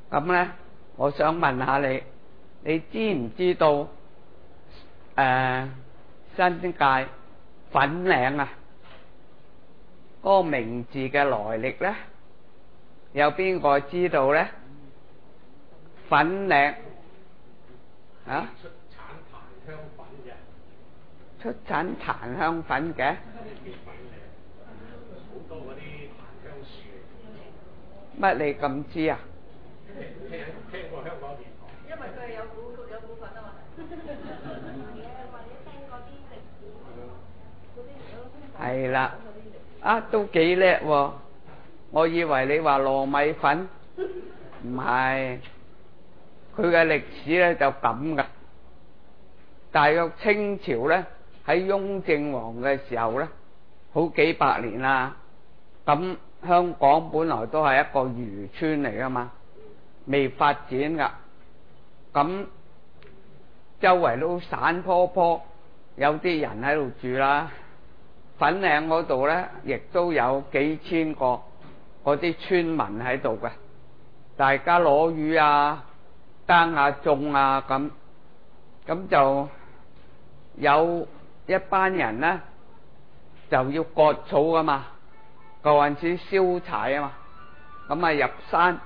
咁咧，我想問下你，你知唔知道新界粉嶺啊嗰個名字嘅來歷咧？有邊個知道咧？粉嶺啊？出產檀香粉嘅。乜你咁知啊？聽過香港電台，因為佢係有股份啊嘛。或者聽過啲歷史嗰啲。係啦，啊都幾叻喎！我以為你話糯米粉，唔係。佢嘅歷史咧就咁噶，大約清朝咧喺雍正王嘅時候咧，好幾百年啦。咁香港本來都係一個漁村嚟噶嘛，未發展噶。咁周圍都散坡坡，有啲人喺度住啦。粉嶺嗰度咧，亦都有幾千個嗰啲村民喺度嘅，大家攞魚啊、耕下種啊咁就有一班人咧就要割草噶嘛。嗰陣時燒柴啊嘛，咁啊入山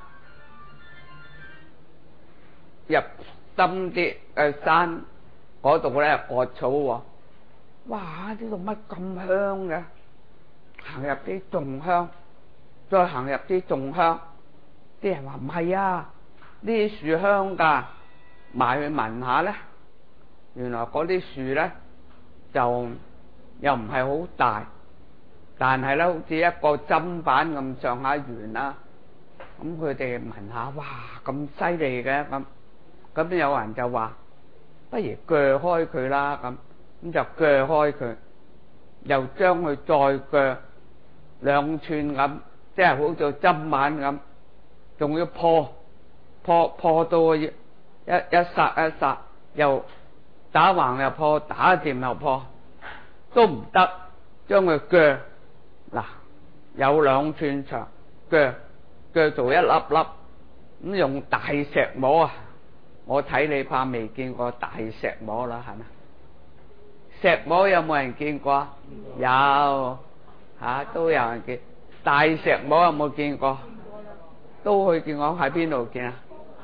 入深啲山嗰度咧割草喎。哇！呢度乜咁香嘅？行入啲仲香，再行入啲仲香。啲人話唔係啊，呢啲樹香㗎，埋去聞下咧，原來嗰啲樹咧就又唔係好大。但係咧，好似一個砧板咁上下圓啦。咁佢哋聞下，哇！咁犀利嘅咁有人就話：不如鋸開佢啦。咁就鋸開佢，又將佢再鋸2寸咁，即係好似砧板咁，仲要破到一剎，又打橫又破，打掂又破，都唔得，將佢鋸。嗱，有2寸長，鋸做一粒粒，咁用大石磨啊！我睇你怕未見過大石磨啦，係咪？石磨有冇人見過？有都有人見。大石磨有冇見過？都去見過，喺邊度見啊？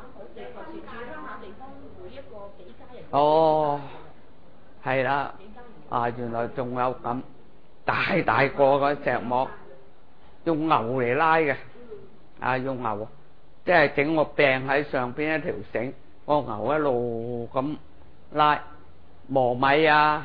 哦，係啦，原來仲有咁。大個嗰石磨，用牛嚟拉嘅，用牛，即係整個柄喺上邊一條繩，個牛一路咁拉磨米啊，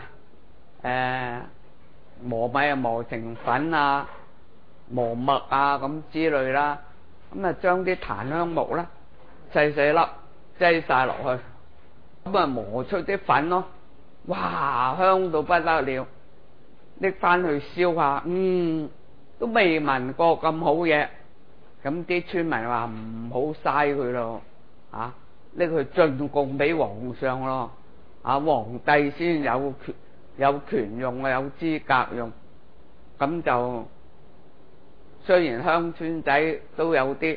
磨成粉啊，磨麥啊咁之類啦。咁啊將啲檀香木咧細粒擠晒落去，咁啊磨出啲粉咯。哇，香到不得了！拎翻去燒下，都未聞過咁好嘢。咁啲村民話唔好嘥佢咯，拎去進貢俾皇上咯，皇帝先有權用啊，有資格用。咁就雖然鄉村仔都有啲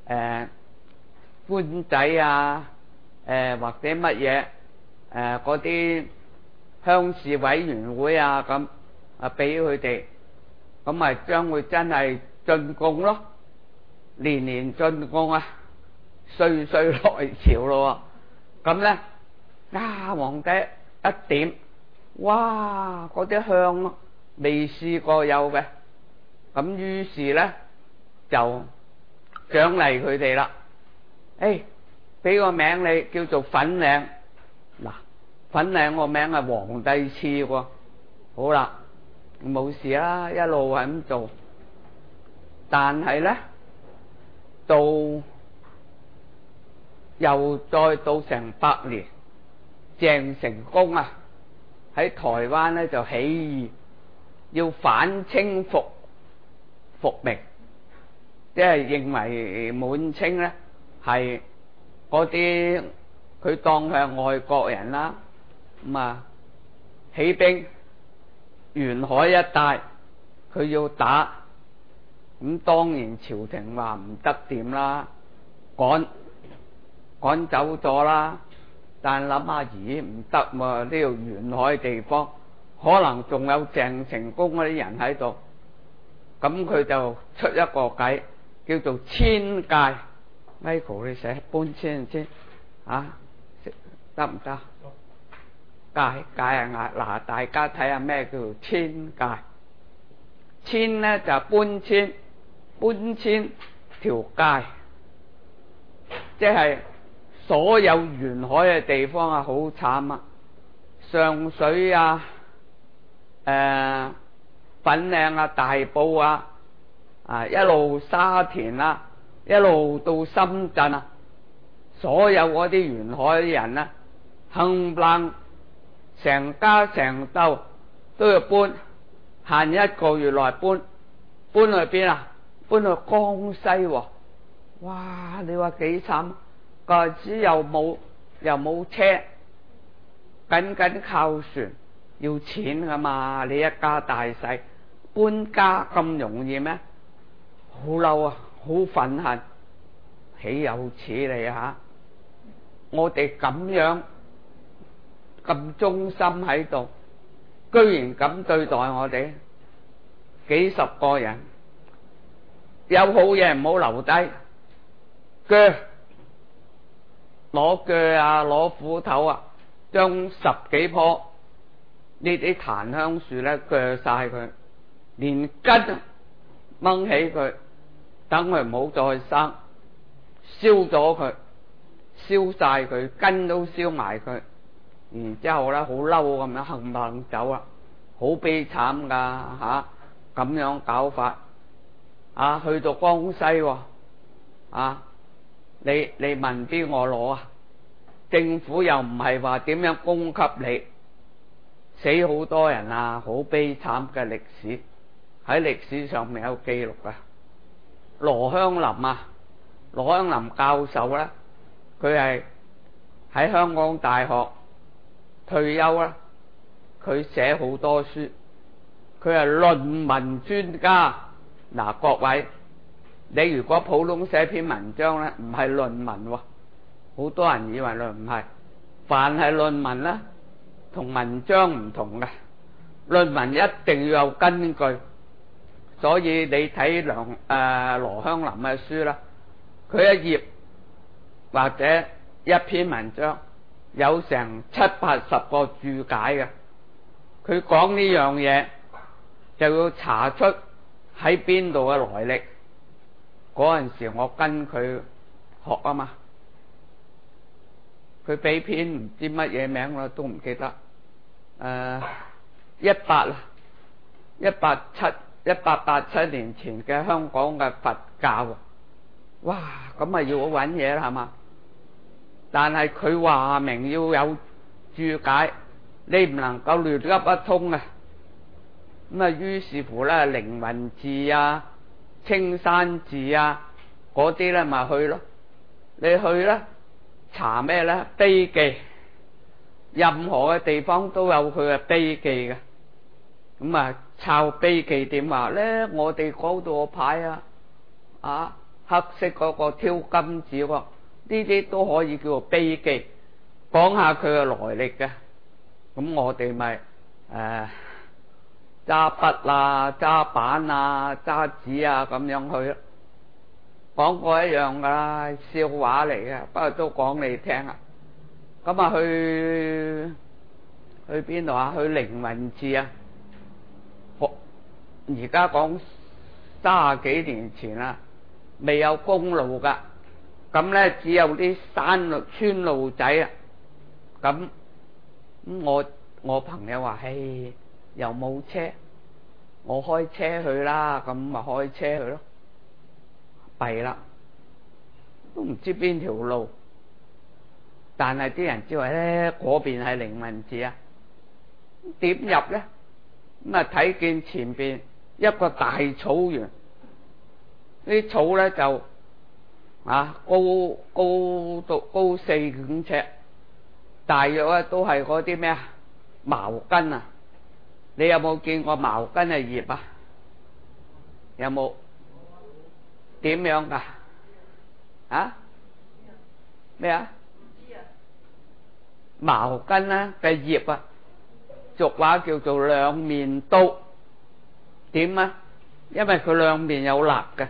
官仔啊，或者乜嘢嗰啲鄉事委員會啊咁。俾佢哋，咁咪將會真係進貢咯，年年進貢啊，歲歲來朝咯。咁咧，皇帝一點，哇，嗰啲香咯，未試過有嘅。咁於是咧就獎勵佢哋啦。俾個名你叫做粉嶺。嗱，粉嶺個名係皇帝賜喎。好啦。冇事啦，一路係咁做。但係咧，又再到成100年，鄭成功啊喺台灣咧就起義，要反清復明，即係認為滿清咧係嗰啲佢當佢係外國人啦，咁起兵。沿海一帶佢要打，咁當然朝廷話唔得掂啦，趕趕走咗啦。但諗下，咦唔得喎，呢條沿海地方可能仲有鄭成功嗰啲人喺度，咁佢就出一個計，叫做遷界。Michael 你寫搬遷先啊，得唔得？界啊，嗱大家睇下咩叫做遷界。遷咧就搬遷條界，即係所有沿海嘅地方啊，好慘啊！上水啊、粉嶺啊、大埔啊，一路沙田啊，一路到深圳啊，所有嗰啲沿海啲人啊，冚唪唥成家成竇都要搬，限一個月內搬去邊啊？搬去江西喎！哇！你話幾慘？嗰陣時又冇車，緊靠船，要錢噶嘛？你一家大細搬家咁容易咩？好嬲啊！好憤恨，豈有此理啊！我哋咁樣咁忠心喺度，居然咁對待我哋，幾十個人有好嘢唔好留低，鋸攞鋸啊，攞斧頭啊，將10幾棵呢啲檀香樹咧鋸晒佢，連根掹起佢，等佢唔好再生，燒咗佢，燒晒佢，根都燒埋佢，然之後咧好嬲咁樣冚唪唥走啊，好悲慘噶吓，咁樣搞法啊，去到江西喎啊！你問邊我攞啊？政府又唔係話點樣供給你，死好多人啊，好悲慘嘅歷史喺歷史上面有記錄啊。羅香林啊，羅香林教授咧，佢係喺香港大學退休啦，佢寫好多書，佢係論文專家。嗱，各位，你如果普通寫篇文章咧，唔係論文喎，好多人以為唔係，凡係論文咧，同文章唔同嘅，論文一定要有根據。所以你睇羅香林嘅書啦，佢一頁或者一篇文章有成70-80個注解嘅，佢講呢樣嘢就要查出喺邊度嘅來歷。嗰陣時我跟佢學啊嘛，佢俾篇唔知乜嘢名啦，都唔記得。1887年前嘅香港嘅佛教，哇！咁啊要搵嘢啦，係嘛？但係佢話明要有注解，你唔能夠亂噏一通啊！咁啊，於是乎咧，凌雲寺啊、青山寺啊嗰啲咧咪去咯。你去咧查咩咧？碑記，任何嘅地方都有佢嘅碑記嘅。咁啊，抄碑記點話咧？我哋嗰度個牌啊，黑色嗰個挑金字喎，呢啲都可以叫做碑記，講下佢嘅來歷嘅。咁我哋咪揸筆啊、揸板啊、揸紙啊咁樣去咯。講過一樣噶啦，笑話嚟嘅，不過都講你聽啊。咁啊，去邊度啊？去凌雲寺啊！而家講30幾年前啦，未有公路噶，咁咧只有啲山路村路仔啊。咁我朋友話：嘿，又冇車，我開車去啦。咁咪開車去咯。弊啦，都唔知邊條路，但係啲人知話咧，嗰邊係凌雲寺啊。點入咧？咁啊睇見前邊一個大草原，啲草咧就高4-5尺，大約咧都係嗰啲咩茅根啊。你有冇見過茅根嘅葉啊？有冇？點樣噶？ 咩啊？茅根咧嘅葉啊，俗話叫做兩面刀。點啊？因為佢兩邊有辣嘅，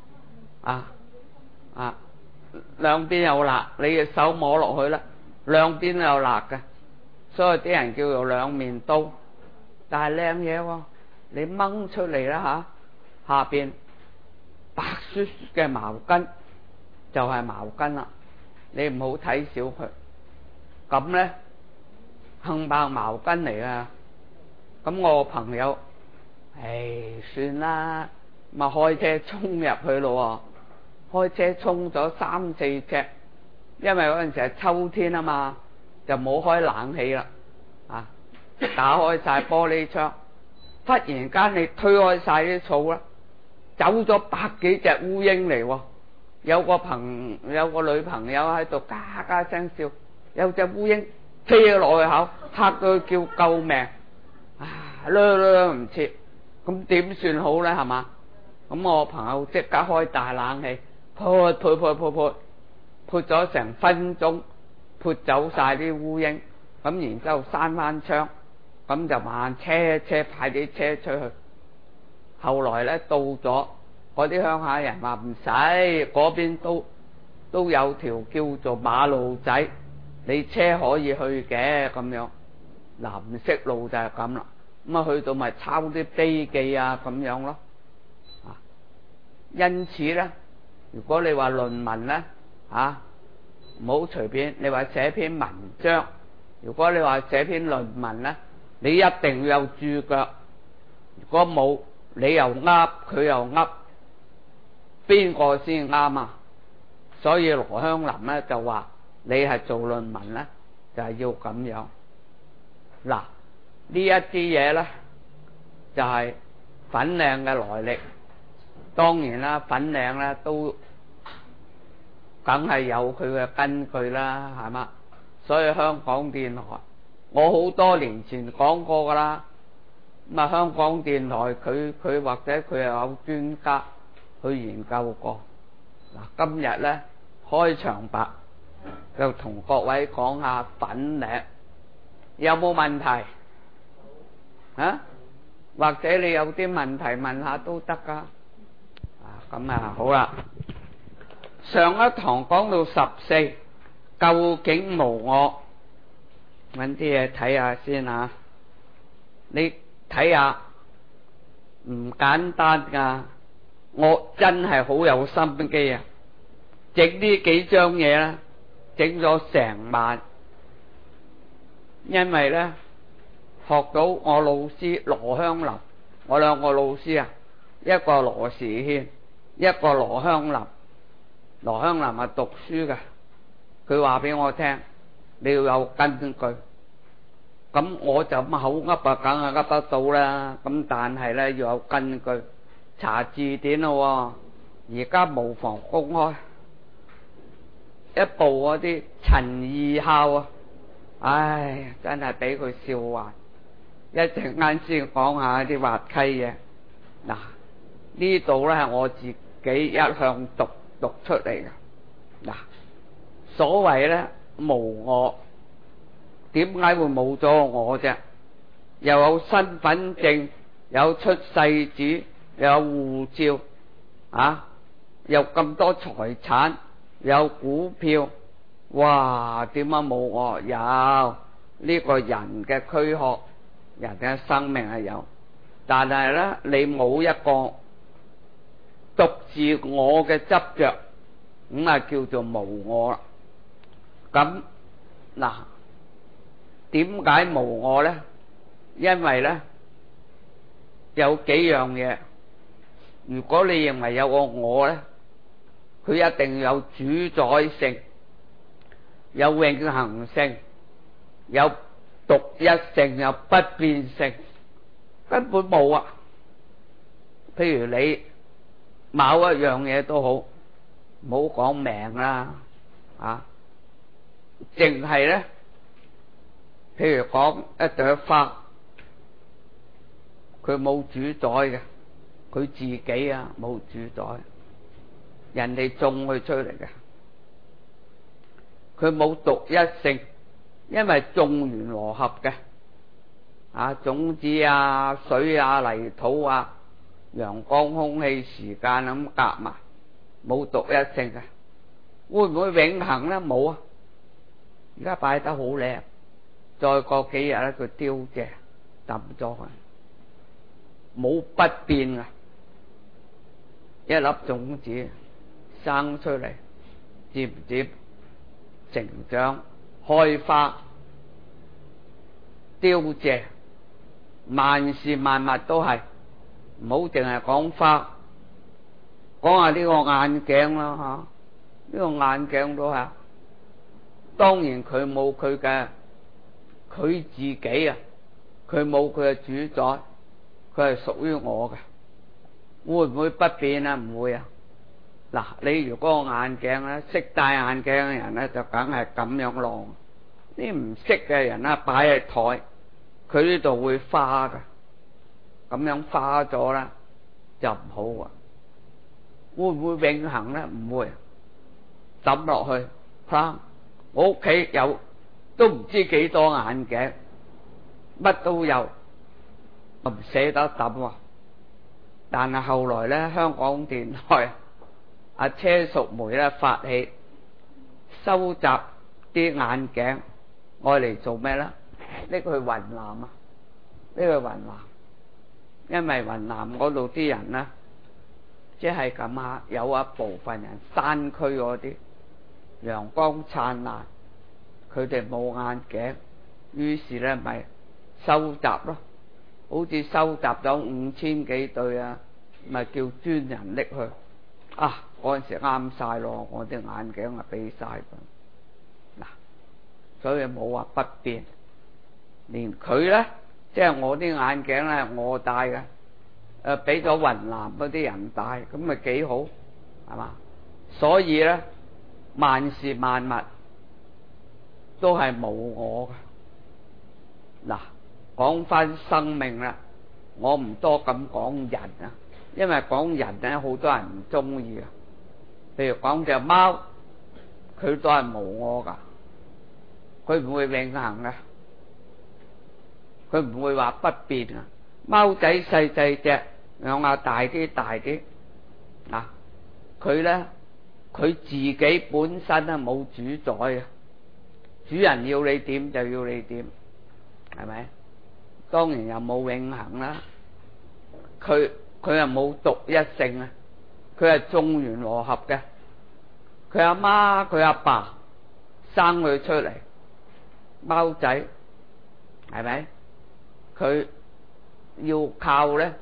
兩邊有辣，你嘅手摸落去啦，兩邊都有辣嘅，所以啲人叫做兩面刀。但係靚嘢喎，你掹出嚟啦下邊白雪雪嘅茅根就係茅根啦，你唔好睇小佢。咁咧杏白茅根嚟啊！咁我個朋友，算啦，咪開車衝入去咯。開車衝咗3-4隻，因為嗰陣時係秋天啊嘛，就冇開冷氣啦，打開晒玻璃窗，忽然間你推開晒啲草啦，走咗100幾隻烏蠅嚟。有個女朋友喺度嘎嘎聲笑，有隻烏蠅飛咗落去口，嚇到佢叫救命，唔切，咁點算好咧？係嘛？咁我朋友即刻開大冷氣，潑咗成分鐘，潑走晒啲烏蠅，咁然之後閂翻窗，咁就慢車派啲車出去。後來咧到咗，嗰啲鄉下人話唔使，嗰邊都有條叫做馬路仔，你車可以去嘅咁樣。唔識路就係咁啦，咁去到咪抄啲碑記啊咁樣咯。因此咧，如果你話論文咧，唔好隨便。你話寫篇文章，如果你話寫篇論文咧，你一定要有注腳。如果冇，你又噏，佢又噏，邊個先啱啊？所以羅香林咧就話你係做論文咧，就係要咁樣。呢一啲嘢咧就係粉嶺嘅來歷。當然啦，粉嶺咧都梗係有佢嘅根據啦，係嘛？所以香港電台，我好多年前講過噶啦。咁香港電台佢或者佢又有專家去研究過。今日咧開場白就同各位講下粉嶺，有冇問題？或者你有啲問題問下都得噶。咁好啦。上一堂講到14，究竟無我，搵啲嘢睇下先啊。你睇下，唔簡單噶，我真係好有心機啊！整呢幾張嘢啦，整咗成晚，因為咧學到我老師羅香林，我兩個老師啊，一個羅時軒，一個羅香林。羅香林係讀書嘅，佢話俾我聽，你要有根據。咁我就咁口噏啊，梗係噏得到啦。咁但係咧要有根據，查字典咯。而家無妨公開一部嗰啲陳二孝啊，真係俾佢笑壞。一陣間先講下啲滑稽嘢。呢度咧係我自己一向讀出嚟嘅。所謂咧無我，點解會冇咗我啫？又有身份證，有出世紙，又有護照，有咁多財產，有股票，哇！點解冇我？有呢個人嘅軀殼，人嘅生命係有，但係咧你冇一個獨自我嘅執着，咁叫做無我啦。咁點解無我咧？因為咧有幾樣嘢，如果你認為有個我咧，佢一定要有主宰性，有永恆性，有獨一性，有不變性，根本冇啊。譬如你某一樣嘢都好，唔好講命啦，淨係咧，譬如講一朵花，佢冇主宰嘅，佢自己冇主宰，人哋種佢出嚟嘅。 佢冇獨一性，因為眾緣和合嘅種子啊、水啊、泥土啊、陽光、空氣、時間咁夾埋，冇獨一性嘅。會唔會永恆咧？冇啊！而家擺得好靚，再過幾日咧，佢凋謝抌咗佢，冇不變啊！一粒種子生出嚟，漸漸成長、開花、凋謝，萬事萬物都係，唔好淨係講花，講下呢個眼鏡啦呢個眼鏡都係，當然佢冇佢嘅，佢自己啊，佢冇佢嘅主宰，佢係屬於我嘅，會唔會不變啊？唔會啊！嗱，你如果個眼鏡咧，識戴眼鏡嘅人咧，就梗係咁樣晾；啲唔識嘅人咧，擺喺台，佢呢度會花㗎，咁樣花咗啦，就唔好啊！會唔會永恆咧？唔會。抌落去，我屋企有都唔知幾多眼鏡，乜都有，我唔捨得抌啊！但係後來咧，香港電台車淑梅咧發起收集啲眼鏡，愛嚟做咩咧？拎去雲南啊！拎去雲南，因為雲南嗰度啲人咧，即係咁有一部分人山區嗰啲陽光燦爛，佢哋冇眼鏡，於是咧咪收集咯，好似收集咗5000幾對啊，咪叫專人拎去嗰陣時啱晒咯，我啲眼鏡啊俾晒佢嗱，所以冇話不變，連佢咧即係我啲眼鏡咧我戴嘅，俾咗雲南嗰啲人戴，咁咪幾好係嘛？所以咧萬事萬物都係冇我嘅。嗱，講翻生命啦，我唔多咁講人啊，因為講人咧好多人唔中意啊。譬如講隻貓，佢都係冇我噶，佢唔會永恆嘅，佢唔會話不變啊。貓仔細細隻，兩下大啲大啲佢咧佢自己本身咧冇主宰嘅，主人要你點就要你點，係咪？當然又冇永恆啦，佢又冇獨一性啊，佢係眾緣和合嘅，佢阿媽佢阿爸生佢出嚟，貓仔係咪？佢要靠咧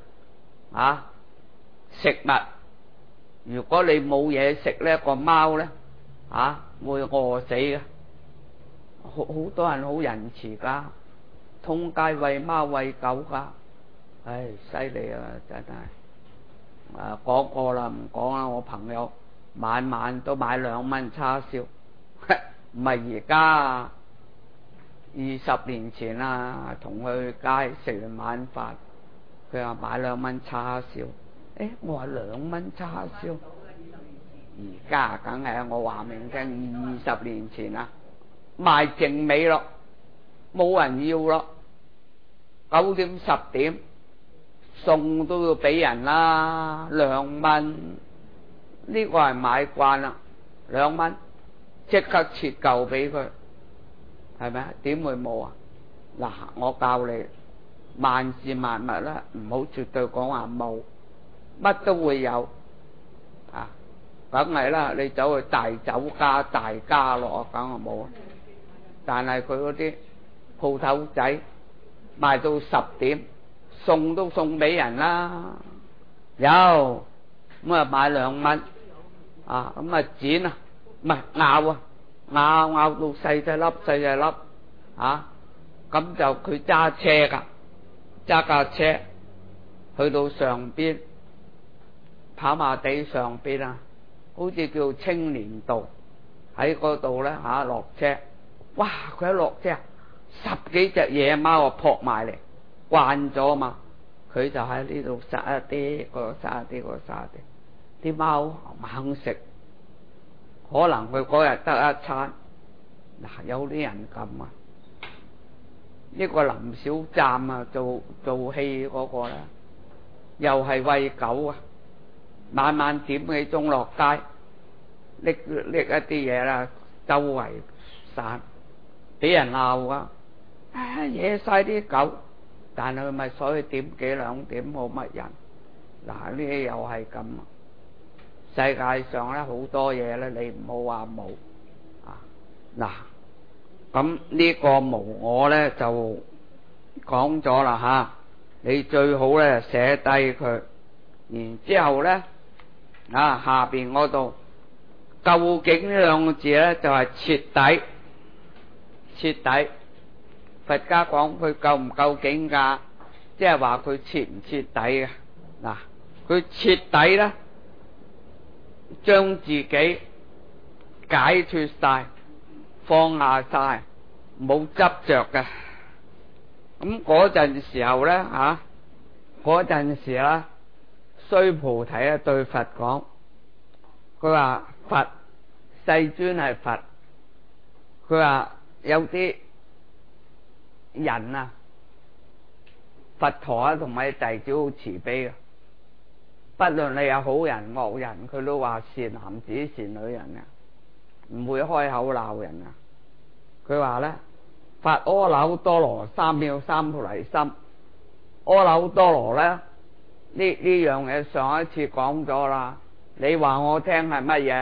食物，如果你冇嘢食咧，個貓咧會餓死嘅。好多人好仁慈噶，通街餵貓餵狗噶，犀利啊！真係講過啦，唔講啦。我朋友晚晚都買2蚊叉燒，唔係而家，20年前啦，同佢去街食完晚飯，佢話買2蚊叉燒。我話2蚊叉燒，而家梗係我話明聽20年前啦，賣剩尾咯，冇人要咯，9點10點餸都要俾人啦，2蚊呢個係買慣啦，2蚊即刻切嚿俾佢，係咪啊？點會冇啊？嗱，我教你萬事萬物啦，唔好絕對講話冇，乜都會有梗係啦。你走去大酒家大家樂，梗係冇。但係佢嗰啲鋪頭仔賣到10點，送都送俾人啦，有咁買2蚊咁剪唔係咬到細細粒咁就佢揸車噶，揸架車去到上邊跑馬地上邊好似叫青年道，喺嗰度咧落車，哇！佢一落車10幾隻野貓撲埋嚟，慣咗嘛，佢就喺呢度殺一啲，嗰度殺一啲，嗰度殺一啲，啲貓猛食，可能佢嗰日得一餐， 嗱，有啲人咁啊，呢個林小湛啊，做戲嗰個咧，又係餵狗啊，晚晚點幾鐘落街，拎一啲嘢啦，周圍散，俾人鬧啊，惹晒啲狗，但係佢咪所以點幾兩點冇乜人。嗱，呢啲又係咁啊！世界上咧好多嘢咧，你唔好話冇啊。嗱，咁呢個無我咧就講咗啦吓，你最好咧寫低佢，然之後咧啊下邊嗰度究竟呢兩個字咧就係徹底，徹底。佛家講佢夠唔夠境界，即係話佢徹唔徹底嘅。嗱，佢徹底咧，將自己解脫晒，放下晒，冇執着嘅。咁嗰陣時候咧，嗰陣時啦，須菩提啊對佛講，佢話佛世尊係佛，佢話有啲人啊，佛陀啊同埋弟子好慈悲嘅。不論你係好人惡人，佢都話善男子善女人啊，唔會開口鬧人啊。佢話咧，發阿耨多羅三藐三菩提心。阿耨多羅咧，呢樣嘢上一次講咗啦。你話我聽係乜嘢？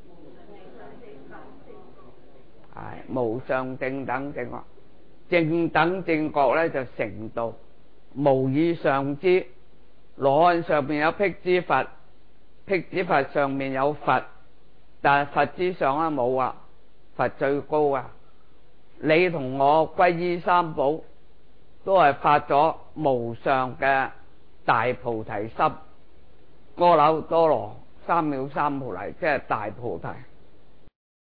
係無上正等正覺，正等正覺咧就成道，無以上之。羅漢上面有辟支佛，辟支佛上面有佛，但係佛之上咧冇啊，佛最高啊！你同我皈依三寶，都係發咗無上嘅大菩提心。阿耨多羅三藐三菩提，即係大菩提。